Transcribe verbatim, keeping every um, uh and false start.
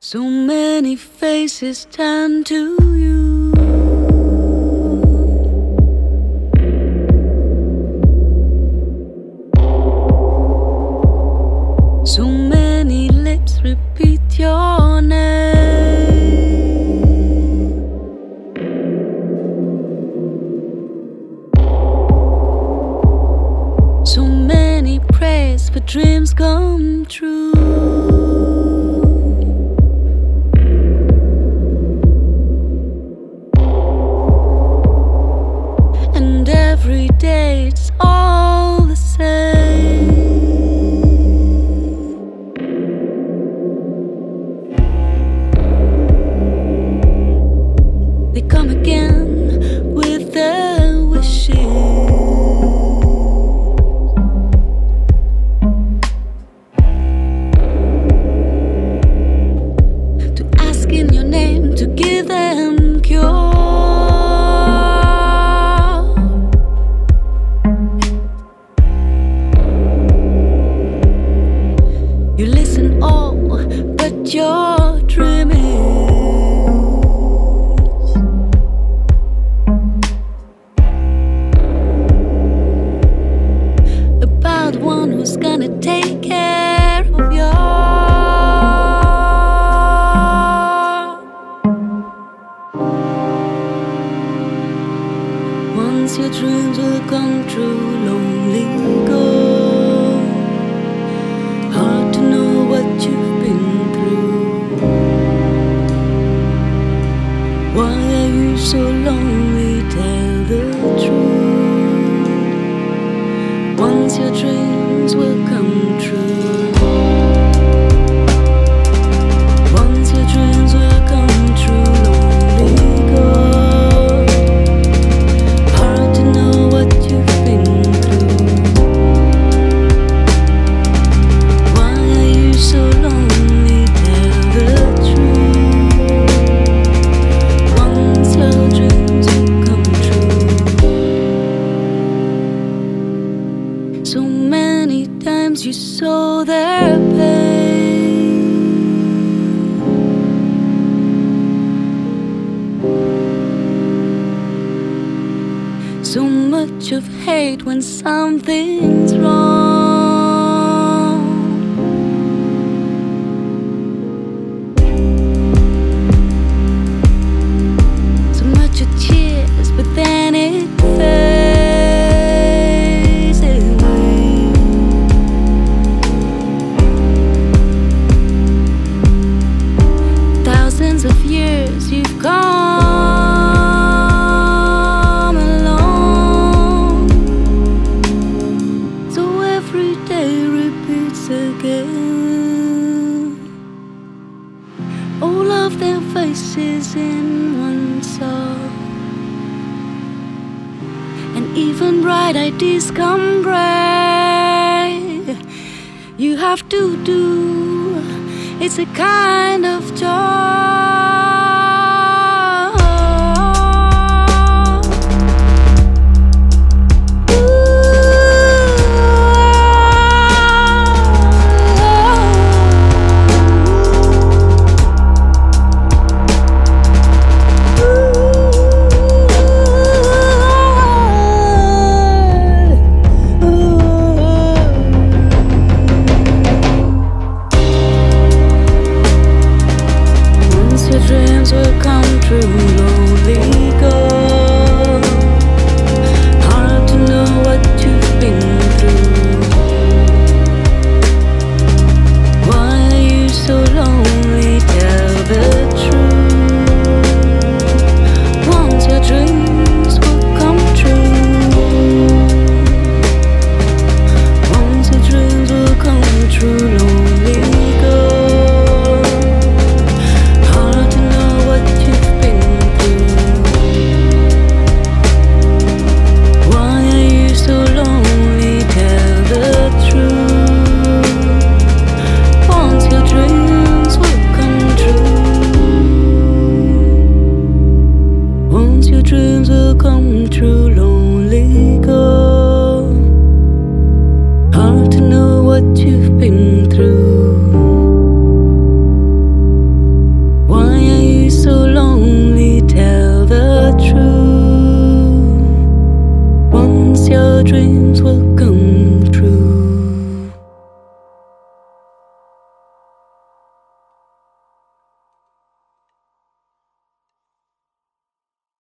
So many faces turn to you. So many lips repeat your name. So many prayers for dreams come true. And every day it's all the same. They come again with their wishes to ask in your name to give them cure. You listen all, but you're dreaming about one who's gonna take care of you. Once your dreams will come true, lonely girl. Hard to know what you've been through. Why are you so lonely? Tell the truth. Once your dreams will come true. Once your dreams will come true, lonely girl. Hard to know what you've been through. Why are you so lonely? Tell the truth. Once your dreams will come true. So many times you saw their pain. So much of hate when something's wrong. So much of cheers, but then it fades away. Thousands of years you've come along. So every day repeats again. All of their faces in one song. And even bright ideas come gray. You have to do, it's a kind of joy. Your dreams will come true, lonely girl. Hard to know what you've been through. Why are you so lonely? Tell the truth. Once your dreams will come true. Once your dreams will come true, lonely girl. Hard to know what you've been dream.